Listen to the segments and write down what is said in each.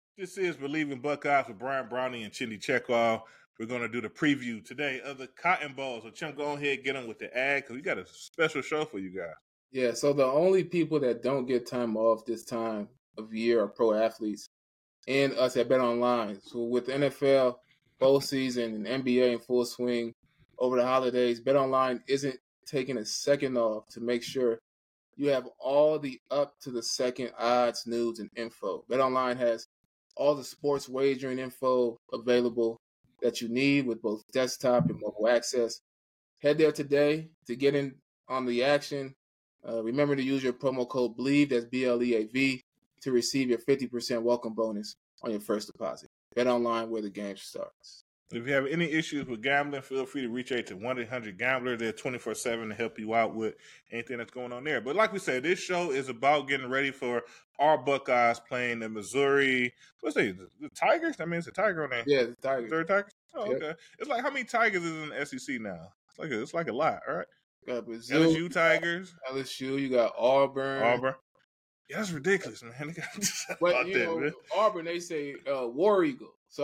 This is Believing Buckeyes with Brian Brownie and Chindy Chekhov. We're going to do the preview today of the Cotton Bowl. So, Chim, go ahead and get on with the ad because we got a special show for you guys. Yeah, so the only people that don't get time off this time of year are pro athletes and us at Bet Online. So with the NFL bowl season and NBA in full swing over the holidays, Bet Online isn't taking a second off to make sure you have all the up-to-the-second odds, news, and info. Bet Online has all the sports wagering info available that you need with both desktop and mobile access. Head there today to get in on the action. Remember to use your promo code BLEAV, that's BLEAV, to receive your 50% welcome bonus on your first deposit. Bet Online, where the game starts. If you have any issues with gambling, feel free to reach out to 1-800-GAMBLER. They're 24/7 to help you out with anything that's going on there. But like we said, this show is about getting ready for our Buckeyes playing the Missouri. What's it? The Tigers? I mean, it's a Tiger on there. Yeah, the Tigers. Missouri Tigers? Oh, Yep. okay. It's like how many Tigers is in the SEC now? It's like a lot, right? You got Brazil, LSU Tigers, LSU, you got Auburn. Yeah, that's ridiculous, man. But Auburn, they say War Eagle. So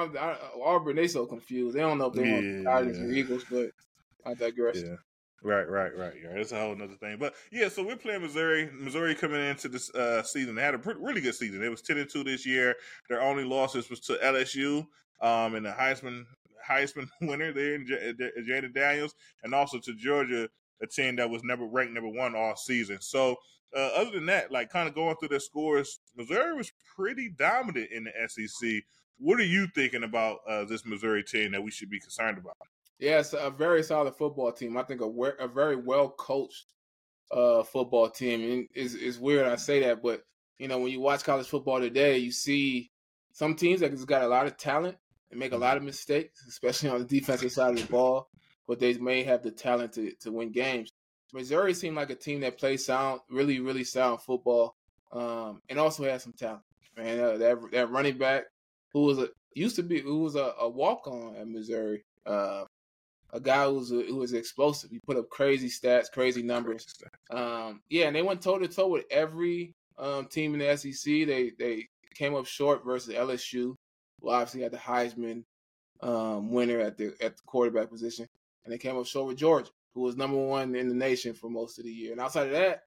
Auburn, they so confused. They don't know if they want Tigers or Eagles, but I digress. Yeah. Right. Yeah, it's a whole other thing. But yeah, so we're playing Missouri. Missouri coming into this season, they had a really good season. They was 10-2 this year. Their only losses was to LSU, and the Heisman winner there in Jaden Daniels, and also to Georgia, a team that was ranked number 1 all season. So other than that, like kind of going through their scores, Missouri was pretty dominant in the SEC. What are you thinking about this Missouri team that we should be concerned about? Yeah, it's a very solid football team. I think a very well coached football team. And it's weird I say that, but when you watch college football today, you see some teams that just got a lot of talent and make a lot of mistakes, especially on the defensive side of the ball. But they may have the talent to win games. Missouri seemed like a team that plays sound, really, really sound football, and also has some talent. Man, that running back who was a walk-on at Missouri. A guy who was explosive. He put up crazy stats, crazy numbers. And they went toe-to-toe with every team in the SEC. They came up short versus LSU, who obviously had the Heisman winner at the quarterback position. And they came up short with Georgia, who was number 1 in the nation for most of the year. And outside of that,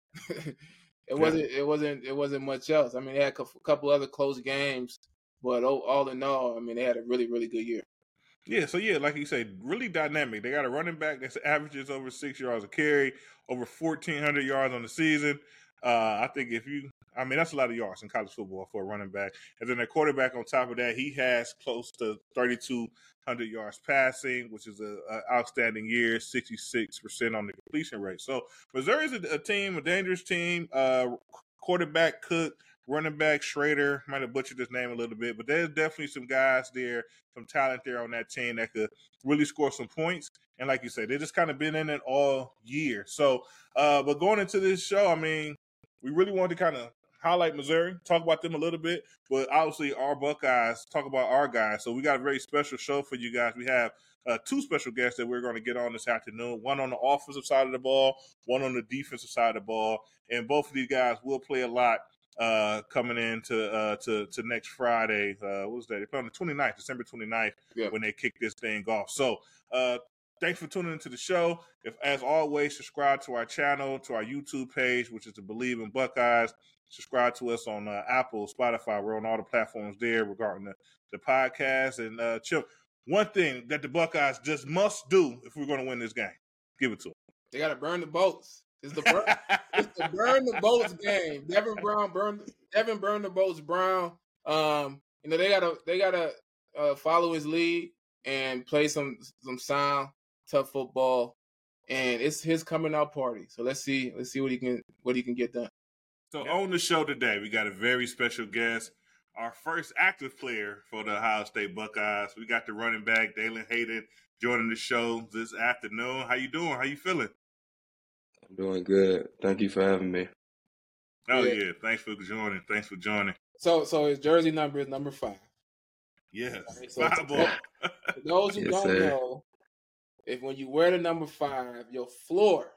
it wasn't much else. I mean, they had a couple other close games, but all in all, I mean, they had a really, really good year. Yeah, so like you say, really dynamic. They got a running back that averages over 6 yards a carry, over 1,400 yards on the season. I think that's a lot of yards in college football for a running back. And then their quarterback on top of that, he has close to 3,200 yards passing, which is an outstanding year, 66% on the completion rate. So Missouri's a dangerous team. Quarterback Cook, running back Schrader, might have butchered his name a little bit, but there's definitely some guys there, some talent there on that team that could really score some points. And like you said, they just kind of been in it all year. So, but going into this show, I mean, we really wanted to kind of highlight Missouri, talk about them a little bit, but obviously our Buckeyes, talk about our guys. So we got a very special show for you guys. We have 2 special guests that we're going to get on this afternoon, one on the offensive side of the ball, one on the defensive side of the ball. And both of these guys will play a lot coming into to next Friday. What was that? They play on the 29th, December 29th, when they kick this thing off. So thanks for tuning into the show. As always, subscribe to our channel, to our YouTube page, which is the Believe in Buckeyes. Subscribe to us on Apple, Spotify. We're on all the platforms there regarding the podcast. And Chip, one thing that the Buckeyes just must do if we're going to win this game, give it to them. They got to burn the boats. It's the burn the boats game. Devin burn the boats Brown. They gotta follow his lead and play some sound, tough football. And it's his coming out party. So let's see what he can get done. So on the show today, we got a very special guest, our first active player for the Ohio State Buckeyes. We got the running back, Dalen Hayden, joining the show this afternoon. How you doing? How you feeling? I'm doing good. Thank you for having me. Oh, yeah. Thanks for joining. So his jersey number is number 5. Yes. Right, so 5 ball. For those who don't know, if when you wear the number 5, your floor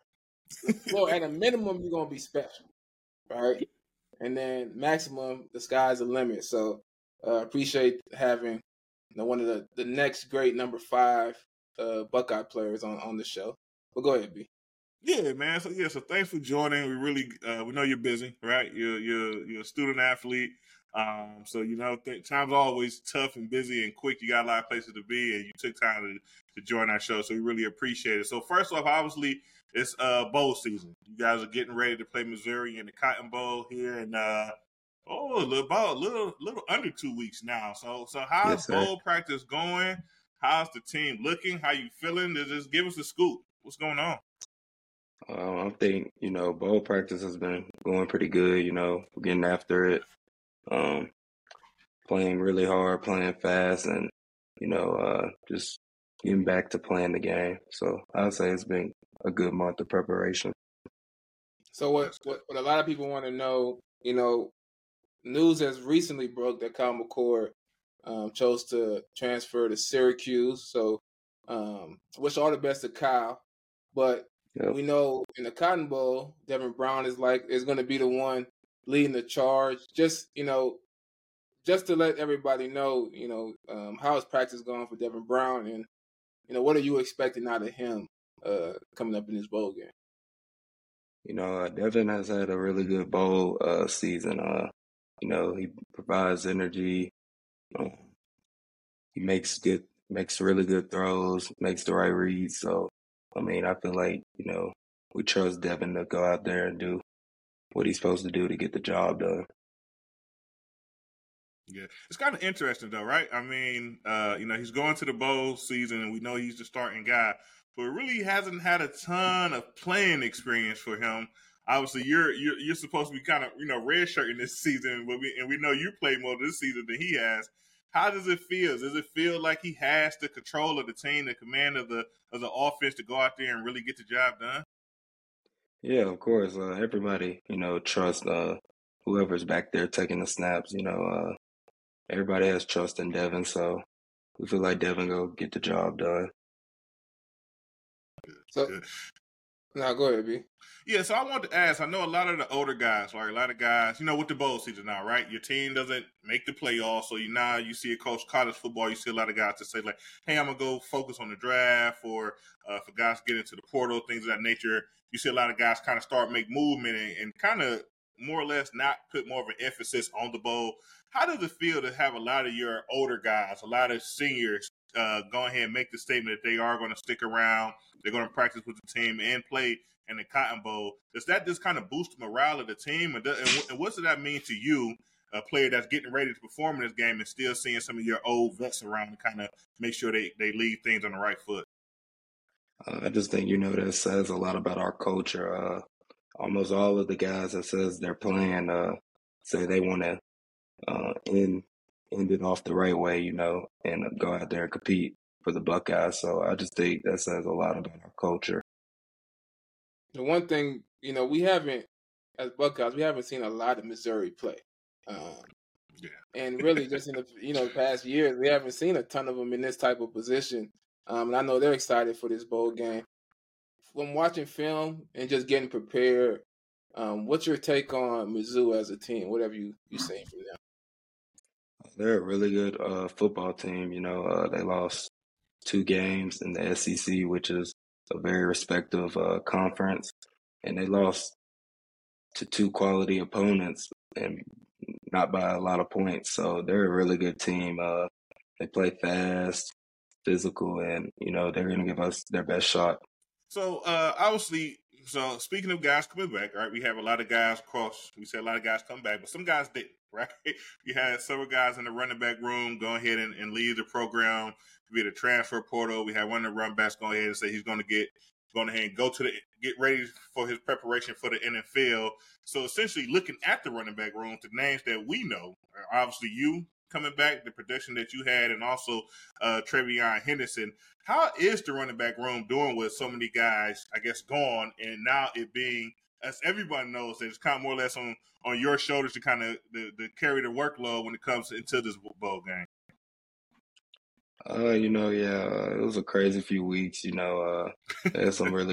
at a minimum, you're going to be special. Right? And then maximum, the sky's the limit. So Appreciate having one of the next great number 5 Buckeye players on the show. But go ahead, B. Yeah, man. So thanks for joining. We really we know you're busy, right? You're a student athlete. So time's always tough and busy and quick. You got a lot of places to be, and you took time to join our show. So we really appreciate it. So first off, obviously it's bowl season. You guys are getting ready to play Missouri in the Cotton Bowl here, and a little under 2 weeks now. So how's bowl practice going? How's the team looking? How you feeling? Just give us a scoop. What's going on? I think, bowl practice has been going pretty good, we're getting after it, playing really hard, playing fast, and, just getting back to playing the game. So I would say it's been a good month of preparation. So what a lot of people want to know, news has recently broke that Kyle McCord chose to transfer to Syracuse. So wish all the best to Kyle. But we know in the Cotton Bowl, Devin Brown is going to be the one leading the charge. Just to let everybody know, how is practice going for Devin Brown, and what are you expecting out of him coming up in this bowl game? Devin has had a really good bowl season. He provides energy. He makes really good throws, makes the right reads. So, I feel like, we trust Devin to go out there and do what he's supposed to do to get the job done. Yeah, it's kind of interesting though, right? He's going to the bowl season, and we know he's the starting guy, but it really hasn't had a ton of playing experience for him. Obviously, you're supposed to be kind of redshirting this season, but we know you played more this season than he has. How does it feel? Does it feel like he has the control of the team, the command of the offense to go out there and really get the job done? Yeah, of course. Everybody, trusts whoever's back there taking the snaps. Everybody has trust in Devin, so we feel like Devin will get the job done. So, now go ahead, B. Yeah, so I wanted to ask, I know a lot of the older guys, right? A lot of guys, with the bowl season now, right? Your team doesn't make the playoffs, so you see it coach college football, you see a lot of guys that say, like, hey, I'm going to go focus on the draft, or for guys to get into the portal, things of that nature. You see a lot of guys kind of start make movement and kind of more or less not put more of an emphasis on the bowl. How does it feel to have a lot of your older guys, a lot of seniors, go ahead and make the statement that they are going to stick around, they're going to practice with the team and play in the Cotton Bowl? Does that just kind of boost the morale of the team? And what does that mean to you, a player that's getting ready to perform in this game and still seeing some of your old vets around to kind of make sure they leave things on the right foot? I just think, that says a lot about our culture. Almost all of the guys that says they're playing say they want to end it off the right way, and go out there and compete for the Buckeyes. So I just think that says a lot about our culture. The one thing, we haven't, as Buckeyes, we haven't seen a lot of Missouri play. And really just in the past years, we haven't seen a ton of them in this type of position. And I know they're excited for this bowl game. From watching film and just getting prepared, what's your take on Mizzou as a team? What have you seen from them? They're a really good football team. They lost 2 games in the SEC, which is a very respective conference, and they lost to 2 quality opponents and not by a lot of points. So they're a really good team. They play fast, physical, and they're going to give us their best shot. So obviously, speaking of guys coming back, right? We have a lot of guys we said a lot of guys come back, but some guys didn't, right? We had several guys in the running back room go ahead and leave the program via the transfer portal. We had one of the run backs go ahead and say he's going to get ready for his preparation for the NFL. So essentially, looking at the running back room, the names that we know, obviously you coming back, the production that you had, and also Trevion Henderson. How is the running back room doing with so many guys, I guess, gone, and now it being, as everybody knows, that it's kind of more or less on your shoulders to kind of the carry the workload when it comes into this bowl game? It was a crazy few weeks. We had some really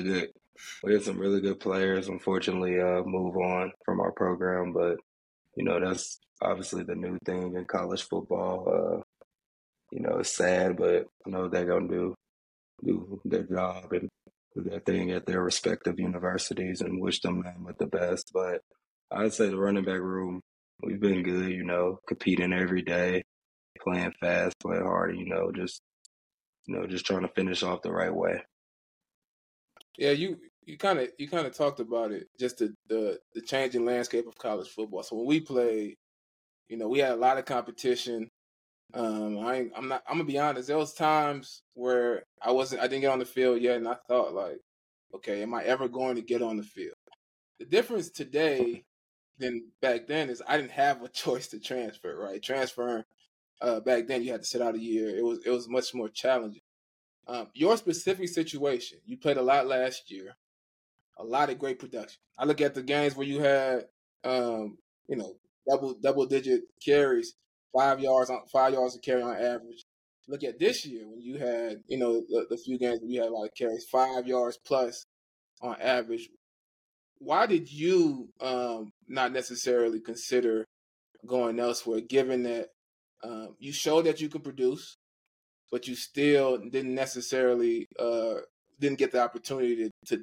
good players, unfortunately, move on from our program, but that's obviously the new thing in college football. It's sad, but they're gonna do their job and do their thing at their respective universities, and wish them nothing but the best. But I'd say the running back room, we've been good, competing every day, playing fast, playing hard, just trying to finish off the right way. Yeah, you kind of talked about it, just the changing landscape of college football. So when we played, we had a lot of competition. I'm gonna be honest. There was times where I didn't get on the field yet, and I thought like, okay, am I ever going to get on the field? The difference today than back then is I didn't have a choice to transfer. Right, transferring back then you had to sit out a year. It was much more challenging. Your specific situation, you played a lot last year, a lot of great production. I look at the games where you had, um, you know, double digit carries, 5 yards a carry on average. Look at this year when you had, the few games where you had a lot of carries, 5 yards plus on average. Why did you not necessarily consider going elsewhere, given that you showed that you could produce, but you still didn't necessarily didn't get the opportunity to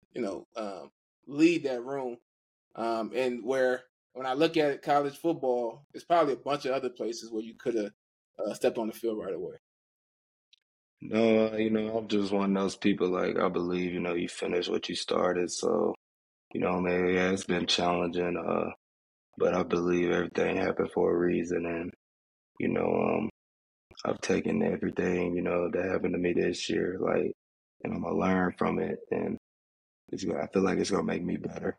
lead that room. And where when I look at college football, there's probably a bunch of other places where you could have stepped on the field right away. No, I'm just one of those people, like, I believe, you finish what you started. So, maybe yeah, it's been challenging, but I believe everything happened for a reason. And, you know, um, I've taken everything, that happened to me this year, like, and I'm gonna learn from it. And I feel like it's gonna make me better.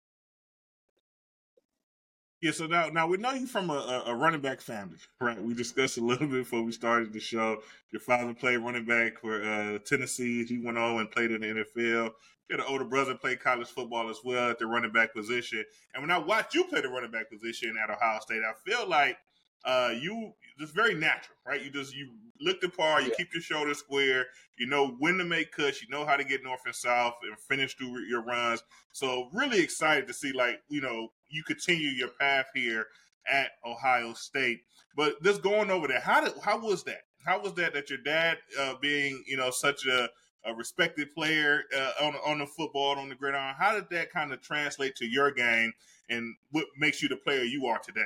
Yeah, so now we know you from a running back family, right? We discussed a little bit before we started the show. Your father played running back for Tennessee. He went on and played in the NFL. You had an older brother played college football as well at the running back position. And when I watched you play the running back position at Ohio State, I feel like you just very natural, right? You look the part, you Yeah. keep your shoulders square, you know when to make cuts, you know how to get north and south and finish through your runs. So really excited to see, like, you continue your path here at Ohio State. But just going over there, how was that? How was that your dad being, such a respected player on the football, on the gridiron, how did that kind of translate to your game and what makes you the player you are today?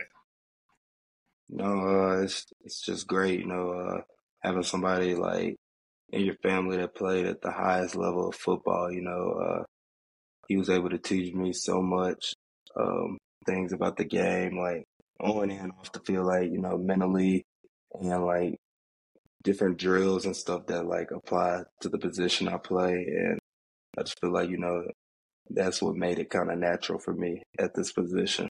It's just great, having somebody like in your family that played at the highest level of football. He was able to teach me so much things about the game, like on and off the field, like mentally, and like different drills and stuff that like apply to the position I play. And I just feel like that's what made it kind of natural for me at this position.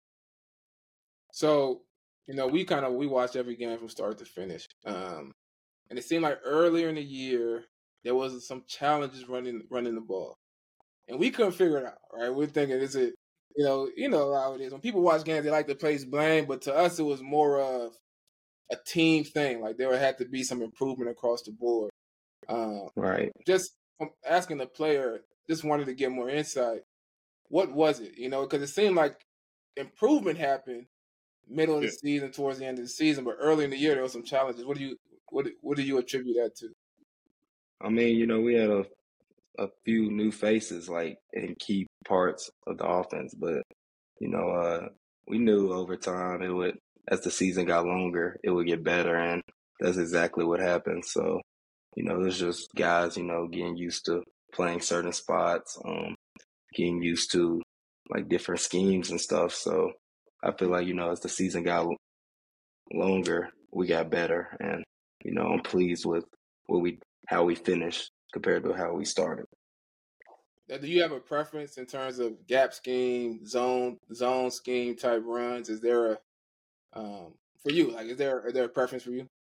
So, we watched every game from start to finish. And it seemed like earlier in the year there was some challenges running the ball. And we couldn't figure it out, right? We're thinking, is it, how it is. When people watch games, they like to place blame, but to us, it was more of a team thing. Like there had to be some improvement across the board. Right. Just asking the player, just wanted to get more insight. What was it? Because it seemed like improvement happened middle of the Yeah. season, towards the end of the season, but early in the year there were some challenges. What do you attribute that to? I mean, we had a few new faces like in key parts of the offense, but we knew over time it would, as the season got longer, it would get better, and that's exactly what happened. So, it was just guys, getting used to playing certain spots, getting used to like different schemes and stuff. So I feel like, as the season got longer, we got better, and I'm pleased with how we finished compared to how we started. Now, do you have a preference in terms of gap scheme, zone scheme type runs? Is there a for you? Like, is there a preference for you?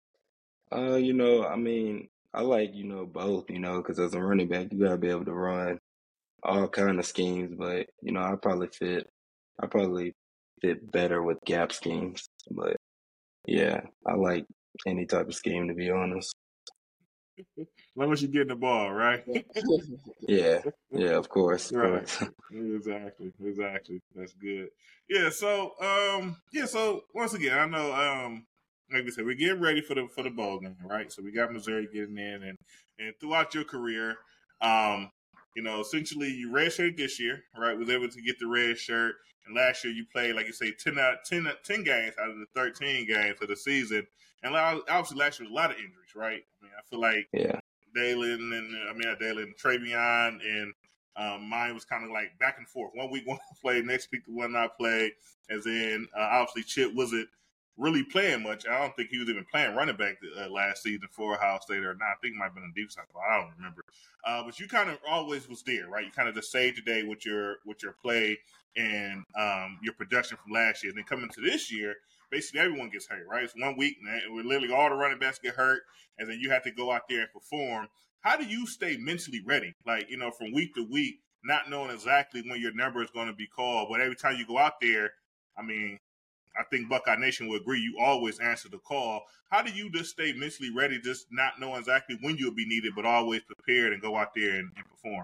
I mean, I like, both, because as a running back, you gotta be able to run all kind of schemes, but I probably fit better with gap schemes. But yeah, I like any type of scheme, to be honest. long as you're getting the ball, right? Yeah, of course, Right. Exactly. That's good. Yeah. So, So once again, I know, like we said, we're getting ready for the bowl game, right? So we got Missouri getting in, and throughout your career, essentially you redshirted this year, right? Was able to get the red shirt, and last year you played, like you say, 10 games out of the 13 games of the season, and obviously last year was a lot of injuries, right? I mean, I feel like yeah. Travion and mine was kind of like back and forth. 1 week one play, next week the one not play, and then obviously Chip wasn't really playing much. I don't think he was even playing running back last season for Ohio State or not. I think he might have been a defensive. I don't remember. But you kind of always was there, right? You kind of just saved today with your play and your production from last year. And then coming to this year, basically everyone gets hurt, right? It's 1 week, and we're literally all the running backs get hurt, and then you have to go out there and perform. How do you stay mentally ready? Like, from week to week, not knowing exactly when your number is going to be called, but every time you go out there, I mean, I think Buckeye Nation will agree, you always answer the call. How do you just stay mentally ready, just not knowing exactly when you'll be needed, but always prepared and go out there and perform?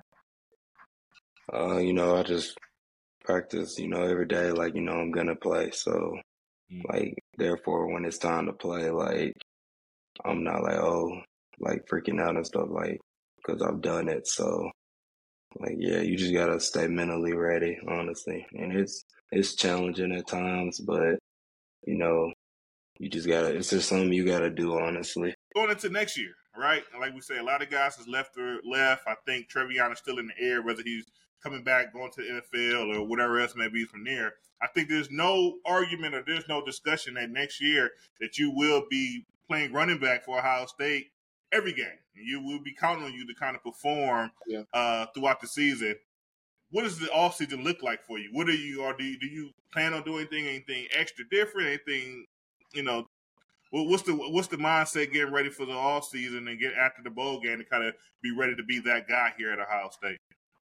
I just practice, every day, like, I'm going to play. So, like, therefore, when it's time to play, like, I'm not like, like freaking out and stuff, like, because I've done it. So, like, yeah, you just got to stay mentally ready, honestly. And it's challenging at times, but, you just got to, it's just something you got to do, honestly. Going into next year, right? Like we say, a lot of guys has left. I think Travion is still in the air, whether he's coming back, going to the NFL or whatever else may be from there. I think there's no argument or there's no discussion that next year that you will be playing running back for Ohio State every game. You will be counting on you to kind of perform throughout the season. What does the offseason look like for you? What are you, or do you plan on doing anything extra different? Anything, what's the mindset getting ready for the off season and get after the bowl game to kind of be ready to be that guy here at Ohio State?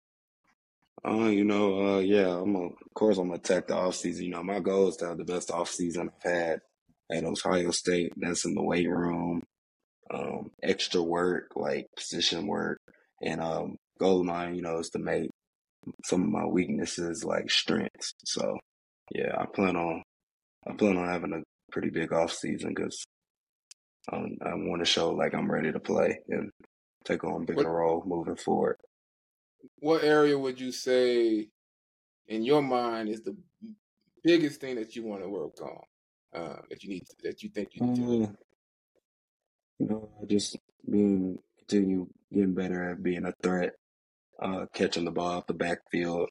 Of course I'm gonna attack the off season. My goal is to have the best off season I've had at Ohio State. That's in the weight room, extra work, like position work, and goal of mine, is to make some of my weaknesses like strengths. So yeah, I plan on having a pretty big off season because I want to show like I'm ready to play and take on a bigger role moving forward. What area would you say, in your mind, is the biggest thing that you want to work on? That you think you need to? Just continue getting better at being a threat, catching the ball off the backfield,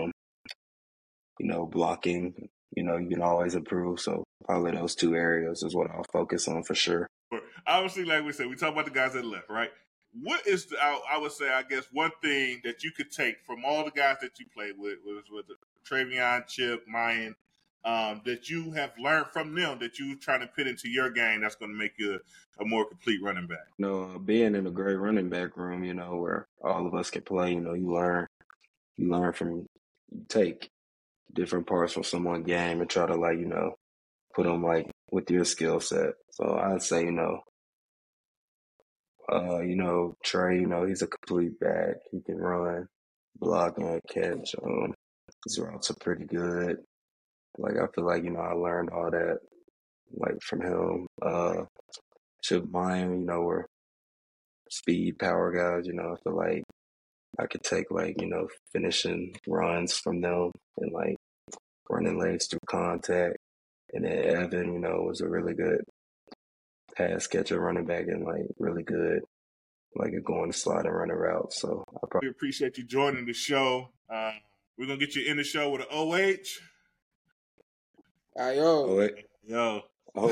blocking. You can always improve. So probably those two areas is what I'll focus on for sure. Obviously, like we said, we talk about the guys that left, right? What is I would say, I guess, one thing that you could take from all the guys that you played with Travion, Chip, Mayan, that you have learned from them that you trying to put into your game that's going to make you a more complete running back? Being in a great running back room, where all of us can play, you learn from, you take different parts from someone's game and try to put them with your skill set. So I'd say, Trey, he's a complete back. He can run, block, and catch. His routes are pretty good. I feel like, I learned all that, from him. Chip Mayan, we're speed, power guys. I feel like I could take, finishing runs from them and, running lanes through contact. And then Evan, was a really good pass catcher, running back, and, really good going to slide and running routes. So we appreciate you joining the show. We're gonna get you in the show with an OH. Yo.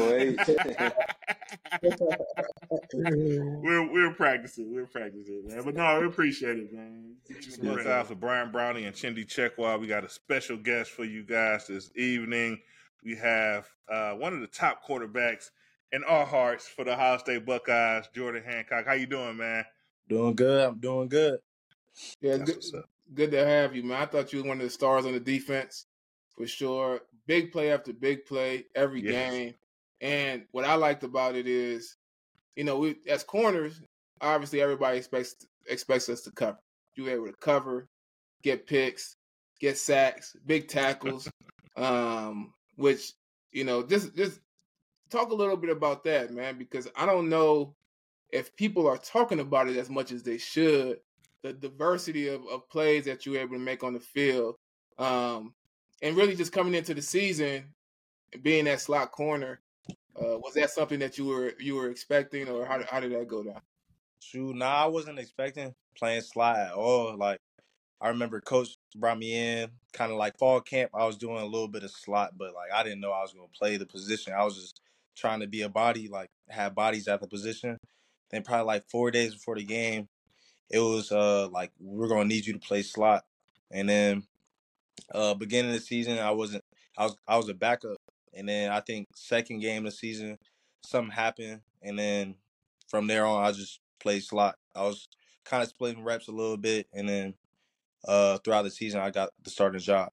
We're practicing. We're practicing, man. But no, we appreciate it, man. Look out for Brian Brownie and Chindy Chekwa. We got a special guest for you guys this evening. We have one of the top quarterbacks in our hearts for the Ohio State Buckeyes, Jordan Hancock. How you doing, man? Doing good. I'm doing good. Yeah, good to have you, man. I thought you were one of the stars on the defense for sure. Big play after big play every game. And what I liked about it is, we as corners, obviously everybody expects us to cover. You were able to cover, get picks, get sacks, big tackles, which just talk a little bit about that, man, because I don't know if people are talking about it as much as they should. The diversity of plays that you were able to make on the field, and really just coming into the season and being that slot corner. Was that something that you were expecting, or how did that go down? Shoot, nah, I wasn't expecting playing slot at all. Like, I remember coach brought me in kind of like fall camp. I was doing a little bit of slot, but like I didn't know I was going to play the position. I was just trying to be a body, like have bodies at the position. Then probably like 4 days before the game, it was like we're going to need you to play slot. And then beginning of the season, I was a backup. And then I think second game of the season, something happened, and then from there on, I just played slot. I was kind of splitting reps a little bit, and then throughout the season, I got the starting job.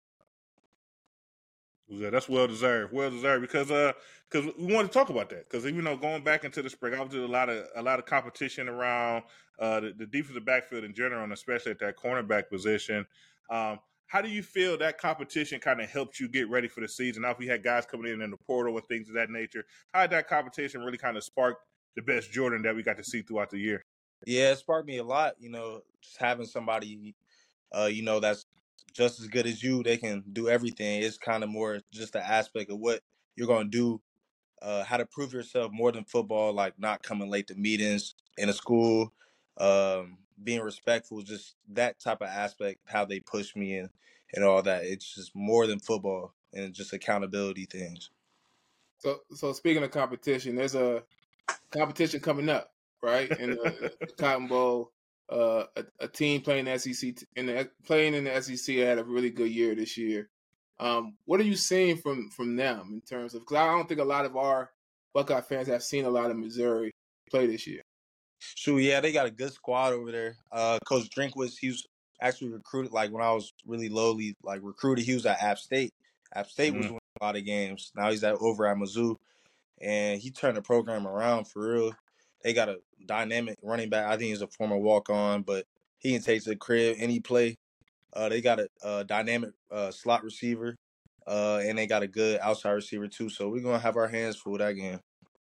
Yeah, that's well deserved. Well deserved because we want to talk about that because even though going back into the spring, obviously a lot of competition around the defensive backfield in general, and especially at that cornerback position. How do you feel that competition kind of helped you get ready for the season? Now, if we had guys coming in the portal and things of that nature, how did that competition really kind of spark the best Jordan that we got to see throughout the year? Yeah, it sparked me a lot. Just having somebody, that's just as good as you. They can do everything. It's kind of more just the aspect of what you're going to do, how to prove yourself more than football, like not coming late to meetings in a school, being respectful, just that type of aspect, how they push me and all that. It's just more than football and just accountability things. So speaking of competition, there's a competition coming up, right? In the Cotton Bowl, a team playing the SEC playing in the SEC had a really good year this year. What are you seeing from them in terms of? Because I don't think a lot of our Buckeye fans have seen a lot of Missouri play this year. Sure, yeah, they got a good squad over there. Coach Drinkwitz, he was actually recruited like when I was really lowly, like recruited. He was at App State. App State was winning a lot of games. Now he's over at Mizzou, and he turned the program around for real. They got a dynamic running back. I think he's a former walk-on, but he can take to the crib any play. They got a dynamic slot receiver, and they got a good outside receiver too. So we're gonna have our hands full that game.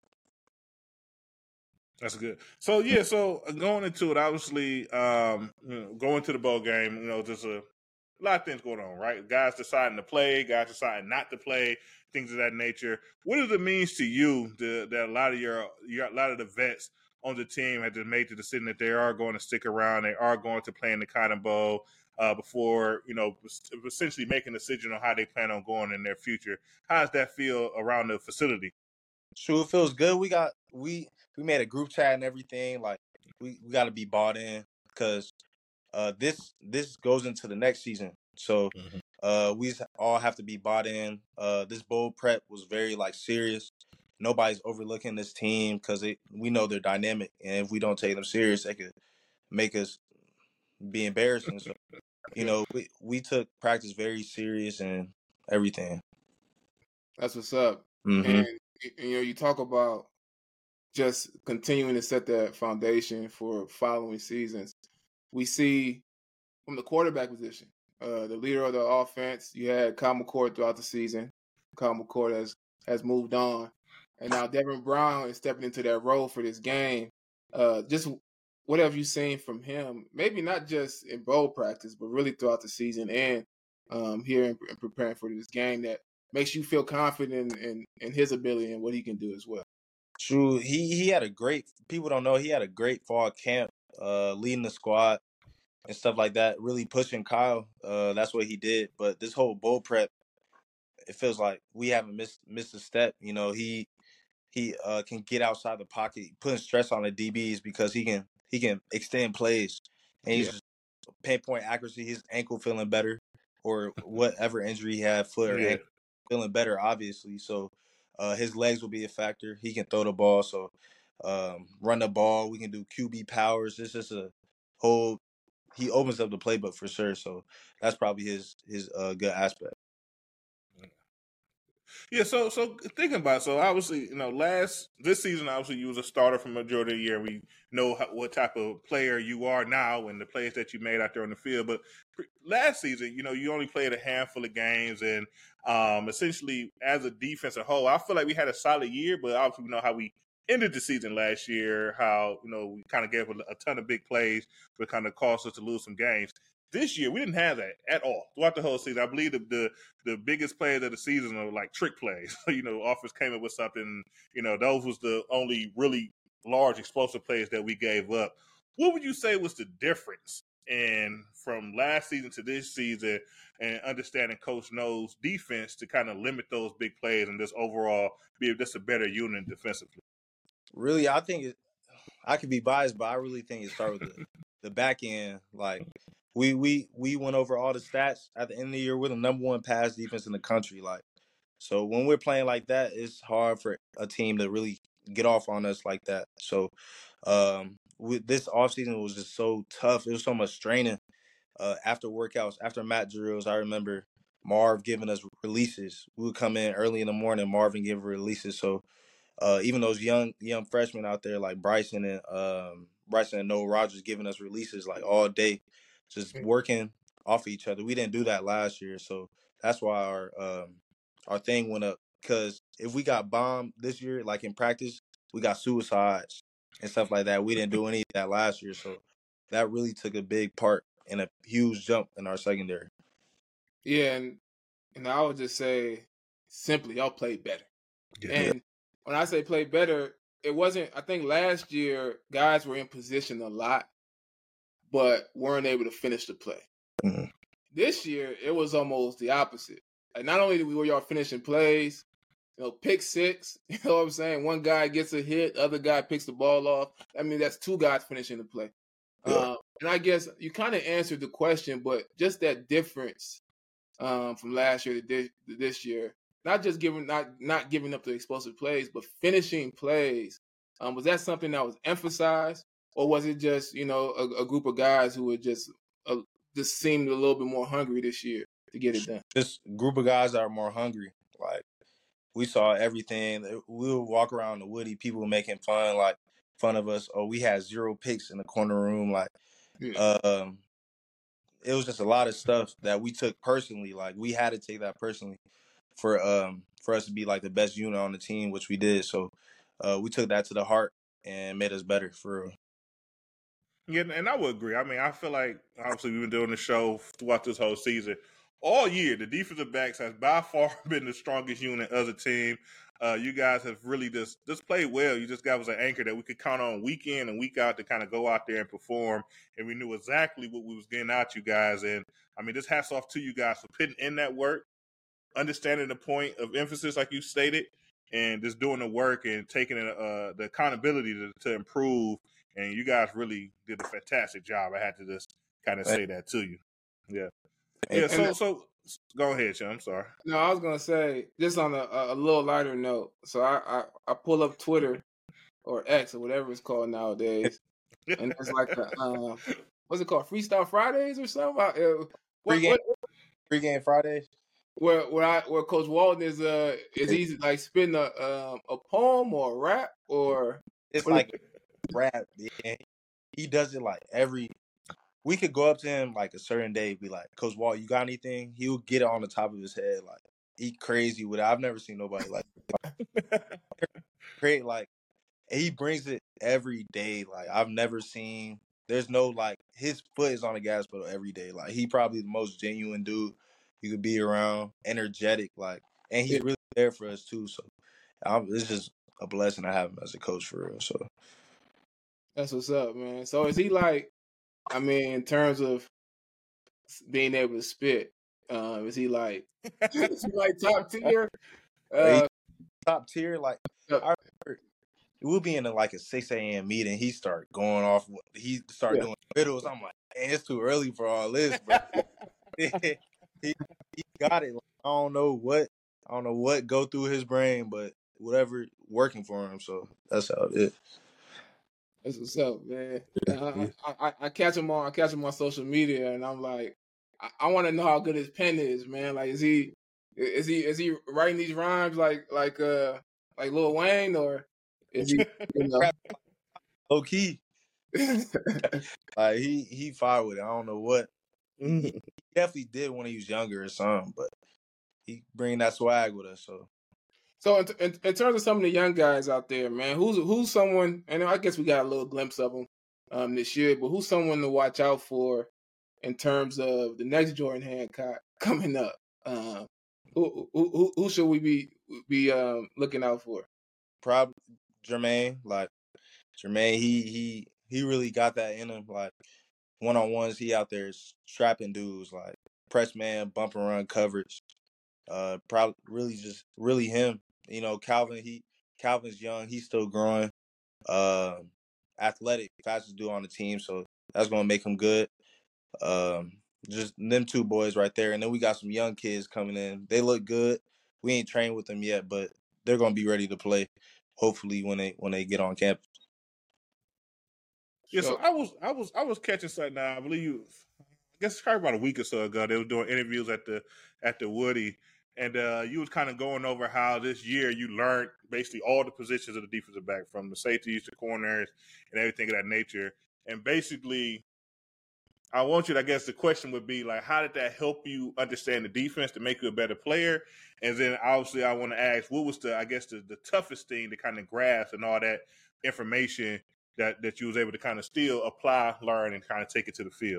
That's good. So yeah, so going into it, obviously, going to the bowl game, there's a lot of things going on, right? Guys deciding to play, guys deciding not to play, things of that nature. What does it mean to you that a lot of a lot of the vets on the team have just made the decision that they are going to stick around, they are going to play in the Cotton Bowl before essentially making a decision on how they plan on going in their future? How does that feel around the facility? Sure, it feels good. We made a group chat and everything. Like we got to be bought in because this goes into the next season. So we all have to be bought in. This bowl prep was very like serious. Nobody's overlooking this team because we know they're dynamic, and if we don't take them serious, they could make us be embarrassing. So we took practice very serious and everything. That's what's up. Mm-hmm. And you talk about just continuing to set that foundation for following seasons. We see from the quarterback position, the leader of the offense, you had Kyle McCord throughout the season. Kyle McCord has moved on. And now Devin Brown is stepping into that role for this game. Just what have you seen from him? Maybe not just in bowl practice, but really throughout the season and here in preparing for this game that makes you feel confident in his ability and what he can do as well. True. He had a great, people don't know, he had a great fall camp, leading the squad and stuff like that, really pushing Kyle. That's what he did. But this whole bowl prep, it feels like we haven't missed a step. He can get outside the pocket, putting stress on the DBs because he can extend plays, and he's just pinpoint accuracy. His ankle feeling better, or whatever injury he had, foot or ankle, feeling better, obviously. So his legs will be a factor. He can throw the ball, so run the ball. We can do QB powers. It's just a whole. He opens up the playbook for sure. So that's probably his good aspect. Yeah, so thinking about it, so obviously, this season obviously you was a starter for majority of the year. We know what type of player you are now and the plays that you made out there on the field. But last season, you only played a handful of games, and essentially as a defense as a whole, I feel like we had a solid year. But obviously, we know how we ended the season last year. How we kind of gave a ton of big plays, but kind of caused us to lose some games. This year, we didn't have that at all throughout the whole season. I believe the biggest plays of the season are like trick plays. Offense came up with something. Those was the only really large explosive plays that we gave up. What would you say was the difference from last season to this season, and understanding Coach No's defense to kind of limit those big plays and just overall be just a better unit defensively? Really, I think I could be biased, but I really think it started with the back end. Like we went over all the stats at the end of the year. We're the number one pass defense in the country. Like, so when we're playing like that, it's hard for a team to really get off on us like that. So this offseason was just so tough. It was so much straining. After workouts, after mat drills, I remember Marv giving us releases. We would come in early in the morning, Marvin give releases. So even those young freshmen out there like Bryson and Noah Rogers giving us releases like all day, just working off of each other. We didn't do that last year, so that's why our thing went up. Because if we got bombed this year, like in practice, we got suicides and stuff like that. We didn't do any of that last year, so that really took a big part and a huge jump in our secondary. Yeah, and I would just say simply, y'all played better. Yeah. And when I say play better, it wasn't. I think last year guys were in position a lot, but weren't able to finish the play. Mm-hmm. This year, it was almost the opposite. Like, not only were y'all finishing plays, pick six. You know what I'm saying? One guy gets a hit, other guy picks the ball off. I mean, that's two guys finishing the play. Yeah. And I guess you kind of answered the question, but just that difference from last year to this year, not just not giving up the explosive plays, but finishing plays. Was that something that was emphasized, or was it just a group of guys who were just seemed a little bit more hungry this year to get it done? This group of guys that are more hungry. Like, we saw everything. We would walk around the Woody, people making fun of us. Oh, we had 0 picks in the corner room. Like, Yeah. it was just a lot of stuff that we took personally. Like, we had to take that personally for us to be like the best unit on the team, which we did. So we took that to the heart and made us better for real. Yeah, and I would agree. I mean, I feel like obviously we've been doing the show throughout this whole season. All year, the defensive backs has by far been the strongest unit as a team. You guys have really just played well. You just got was an anchor that we could count on week in and week out to kind of go out there and perform. And we knew exactly what we was getting out you guys. And I mean, just hats off to you guys for putting in that work, understanding the point of emphasis, like you stated, and just doing the work and taking the accountability to improve. And you guys really did a fantastic job. I had to just kind of say that to you. Yeah. Yeah, so go ahead, Sean. I'm sorry. No, I was gonna say just on a little lighter note. So I pull up Twitter or X or whatever it's called nowadays, and it's like what's it called, Freestyle Fridays or something? Pre-game Fridays. Where Coach Walton is he like spitting a poem or a rap or it's like rap? Yeah. He does it like we could go up to him like a certain day, be like, Coach Walt, you got anything? He'll get it on the top of his head, like he crazy with it. I've never seen nobody like great. Like, he brings it every day. Like, I've never seen. There's no like his foot is on the gas pedal every day. Like, he probably the most genuine dude you could be around, energetic, like, and he's really there for us too. So it's just a blessing to have him as a coach for real. So that's what's up, man. So is he like? I mean, in terms of being able to spit, is he like top tier? Top tier, like I remember we'll be in like a 6 a.m. meeting. He start going off. He start doing riddles. I'm like, man, it's too early for all this, bro. he got it. Like, I don't know what go through his brain, but whatever working for him. So that's how it is. That's what's up, man. I catch him on social media, and I'm like, I want to know how good his pen is, man. Like, is he Is he writing these rhymes like Lil Wayne, or is he, you know? Low key, like he fired with it. I don't know what. He definitely did when he was younger or something, but he bringing that swag with us. So in terms of some of the young guys out there, man, who's someone? And I guess we got a little glimpse of them this year, but who's someone to watch out for in terms of the next Jordan Hancock coming up? Who should we be looking out for? Probably Jermaine. Like Jermaine, he really got that in him. Like 1-on-ones, he out there strapping dudes, like press man, bump and run coverage. Probably really him. You know, Calvin's young, he's still growing. Athletic, fastest dude on the team, so that's gonna make him good. Just them two boys right there, and then we got some young kids coming in. They look good. We ain't trained with them yet, but they're gonna be ready to play. Hopefully, when they get on campus. Yeah, so I was catching something. I believe I guess it's probably about a week or so ago. They were doing interviews at the Woody, and you was kind of going over how this year you learned basically all the positions of the defensive back, from the safeties to corners and everything of that nature. And basically, I want you to, I guess the question would be like, how did that help you understand the defense to make you a better player? And then obviously I want to ask, what was the toughest thing to kind of grasp and all that information that you was able to kind of still apply, learn, and kind of take it to the field?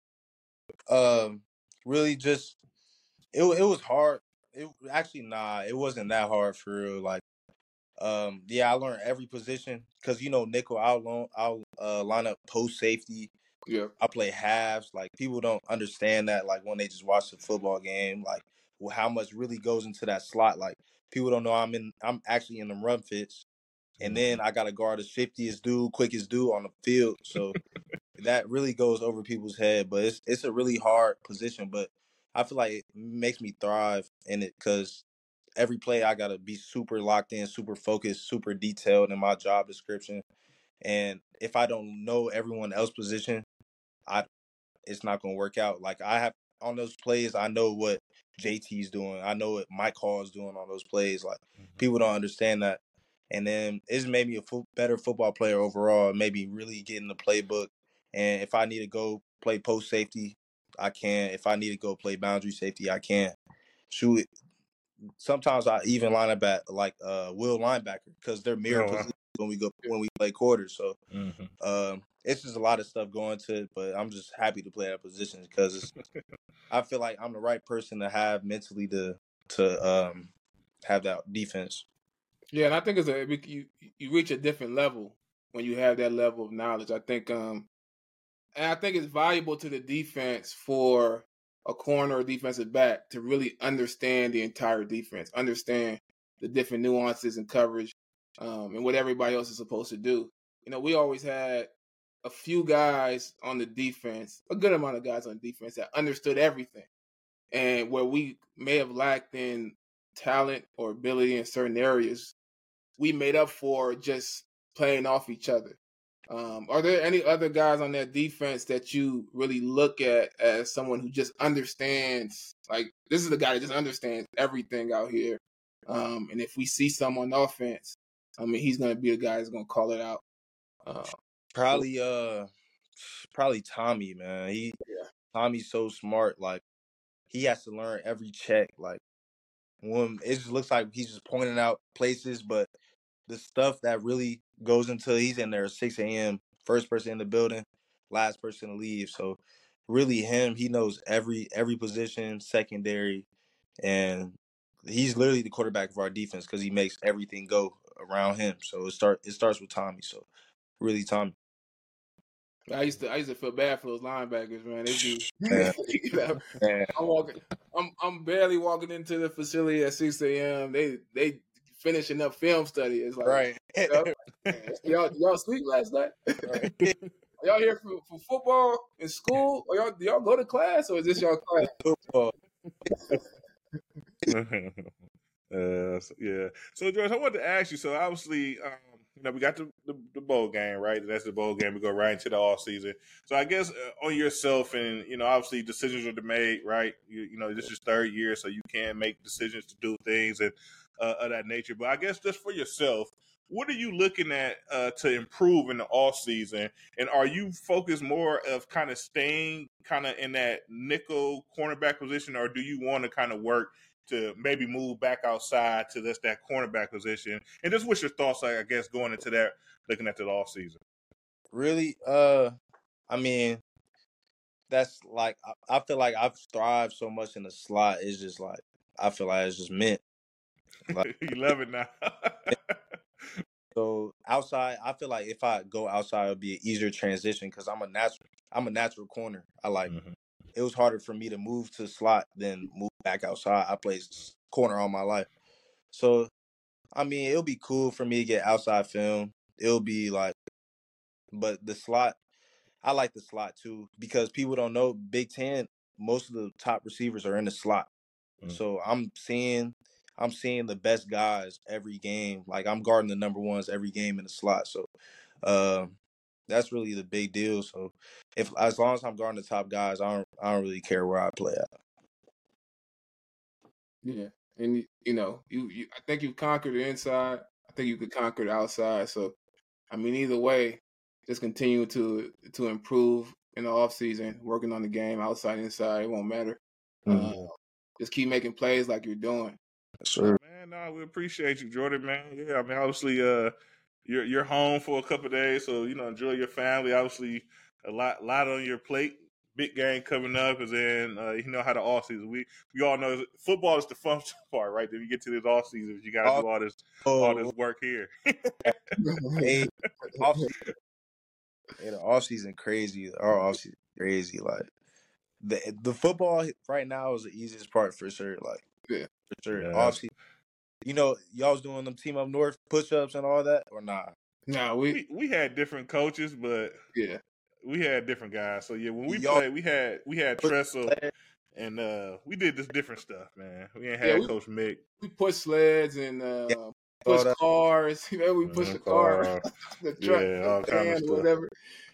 Really just it was hard. It wasn't that hard for real. Like, yeah, I learned every position because nickel. I'll line up post safety. Yeah, I play halves. Like people don't understand that. Like when they just watch the football game, like how much really goes into that slot. Like people don't know I'm actually in the run fits, and then I got to guard the 50th dude, quickest dude on the field. So that really goes over people's head. But it's a really hard position. But I feel like it makes me thrive in it because every play I gotta be super locked in, super focused, super detailed in my job description. And if I don't know everyone else's position, it's not gonna work out. Like I have on those plays, I know what JT's doing. I know what Mike Hall is doing on those plays. Like people don't understand that. And then it's made me a better football player overall. Maybe really get in the playbook. And if I need to go play post safety, I can. If I need to go play boundary safety, I can. Shoot, sometimes I even line up at like will linebacker because they're mirror positions when we play quarters. So it's just a lot of stuff going to it, but I'm just happy to play that position because I feel like I'm the right person to have mentally to have that defense. Yeah, and I think you reach a different level when you have that level of knowledge. I think and I think it's valuable to the defense for a corner or defensive back to really understand the entire defense, understand the different nuances and coverage, and what everybody else is supposed to do. We always had a few guys on the defense, a good amount of guys on defense that understood everything. And where we may have lacked in talent or ability in certain areas, we made up for just playing off each other. Are there any other guys on that defense that you really look at as someone who just understands, like, this is the guy that just understands everything out here? And if we see someone on offense, he's going to be the guy that's going to call it out. Probably Tommy, man. Tommy's so smart. Like he has to learn every check. Like when it just looks like he's just pointing out places, but the stuff that really goes until he's in there at 6 a.m., first person in the building, last person to leave. So really he knows every position, secondary, and he's literally the quarterback of our defense because he makes everything go around him. So it starts with Tommy. So really Tommy. I used to feel bad for those linebackers, man. They be, Man. I'm barely walking into the facility at 6 a.m. They finishing up film study. It's like, right. y'all sleep last night? Right. Are y'all here for football in school? Or do y'all go to class, or is this y'all class? Football. Yeah. So George, I wanted to ask you. So obviously, we got the bowl game, right? That's the bowl game. We go right into the off season. So I guess on yourself, and obviously decisions are made, right? This is third year, so you can make decisions to do things and of that nature. But I guess just for yourself, what are you looking at to improve in the off season? And are you focused more of kind of staying kind of in that nickel cornerback position, or do you want to kind of work to maybe move back outside to that cornerback position? And just what's your thoughts, I guess, going into that, looking at the off season? Really, I mean, that's like I feel like I've thrived so much in the slot. It's just like I feel like it's just meant. Like, You love it now. so outside, I feel like if I go outside, it'll be an easier transition because I'm a natural corner. I like. Mm-hmm. It was harder for me to move to slot than move back outside. I played corner all my life, so I mean, it'll be cool for me to get outside film. It'll be like, but the slot, I like the slot too because people don't know Big Ten. Most of the top receivers are in the slot, so I'm seeing the best guys every game. Like I'm guarding the number ones every game in the slot. So, that's really the big deal. So, as long as I'm guarding the top guys, I don't really care where I play at. Yeah, and you I think you've conquered the inside. I think you could conquer the outside. So, I mean, either way, just continue to improve in the off season, working on the game, outside, inside. It won't matter. Just keep making plays like you're doing. Sure. Man, no, we appreciate you, Jordan, man. Yeah, I mean, obviously, you're home for a couple of days, so enjoy your family. Obviously, a lot on your plate. Big game coming up, and then you know how the off season. We all know football is the fun part, right? Then you get to this off season, you got to do all this work here. Hey, the off season crazy. Our off season crazy. Like the football right now is the easiest part for sure. Like Yeah. for sure. Yeah. Off season. Y'all was doing them Team Up North push ups and all that, or nah? Nah, we had different coaches, but yeah, we had different guys. So yeah, when we Y'all- played, we had Tressel, and we did this different stuff, man. We ain't had Coach Mick. we push sleds and all push that. cars. We push the car, the truck, Yeah, all the kind of van, stuff. whatever.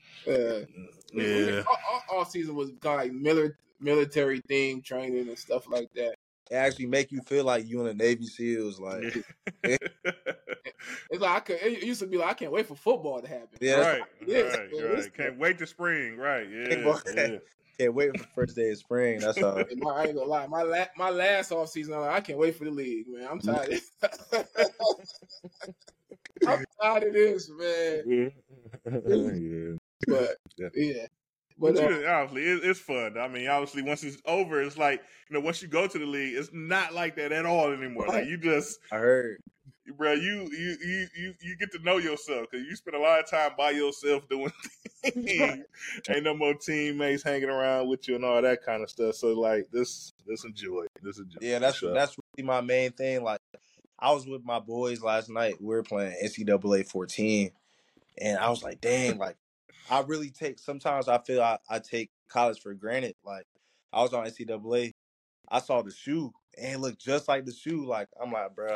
Yeah. All season was kind of like military themed training and stuff like that. It actually make you feel like you in the Navy SEALs. Like It's like it used to be like I can't wait for football to happen. Yeah, right. Can't wait to spring. Right. Yeah. Can't wait for the first day of spring. That's all. I ain't gonna lie. My last off season, I can't wait for the league, man. I'm tired. I'm tired of this, man. Yeah. But yeah. But obviously, it's fun. I mean, obviously, once it's over, it's like once you go to the league, it's not like that at all anymore. Right. Like you just, I heard, bro, you get to know yourself because you spend a lot of time by yourself doing things. Ain't no more teammates hanging around with you and all that kind of stuff. So like, this enjoy. Yeah, that's really my main thing. Like, I was with my boys last night. We were playing NCAA 14, and I was like, dang, like. I really sometimes I feel I take college for granted. Like, I was on NCAA. I saw the shoe, and it looked just like the shoe. Like, I'm like, bro,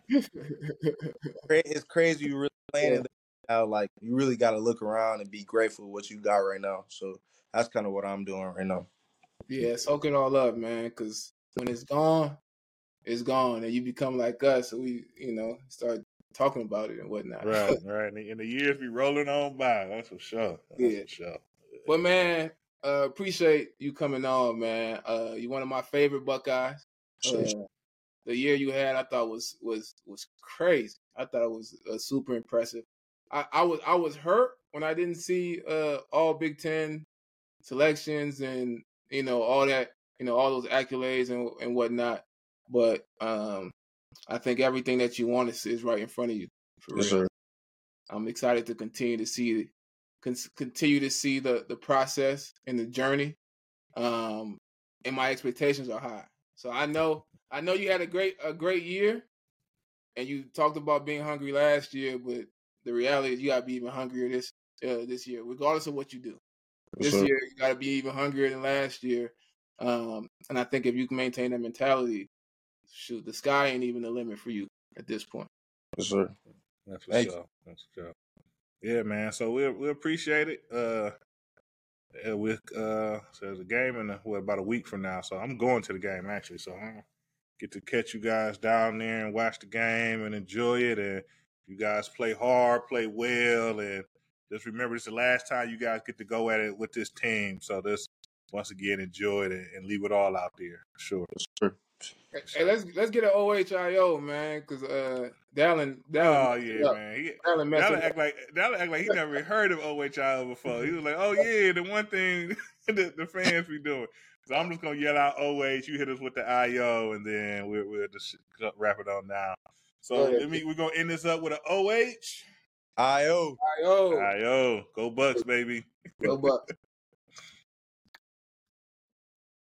it's crazy you really playing in now. Like, you really got to look around and be grateful for what you got right now. So that's kind of what I'm doing right now. Yeah, soak it all up, man, because when it's gone, and you become like us. So we, start talking about it and whatnot. Right. And the years be rolling on by. That's for sure. For sure. But man, appreciate you coming on, man. You're one of my favorite Buckeyes. The year you had, I thought was crazy. I thought it was super impressive. I was hurt when I didn't see all Big Ten selections and all that, all those accolades and whatnot. But I think everything that you want to see is right in front of you. For real. Sir. I'm excited to continue to see the process and the journey. And my expectations are high. So I know you had a great year, and you talked about being hungry last year, but the reality is you gotta be even hungrier this year, regardless of what you do. This year you gotta be even hungrier than last year. And I think if you can maintain that mentality, shoot, the sky ain't even the limit for you at this point. Yes, sir. That's for Thank sure. That's for sure. Yeah, man. So we appreciate it. With so there's a game in about a week from now. So I'm going to the game actually. So I get to catch you guys down there and watch the game and enjoy it. And you guys play hard, play well, and just remember this is the last time you guys get to go at it with this team. So this once again enjoy it and leave it all out there. For sure. you. Hey, let's get an OHIO, man, because Dallin Oh messed it yeah, up. man. Dallin messed That'll it up. act like he never heard of OHIO before. He was like, "Oh yeah, the one thing the fans be doing." So I'm just gonna yell out OH. You hit us with the IO, and then we'll just wrap it on now. So we're gonna end this up with an OH. IO. IO. IO. Go Bucks, baby. Go Bucks.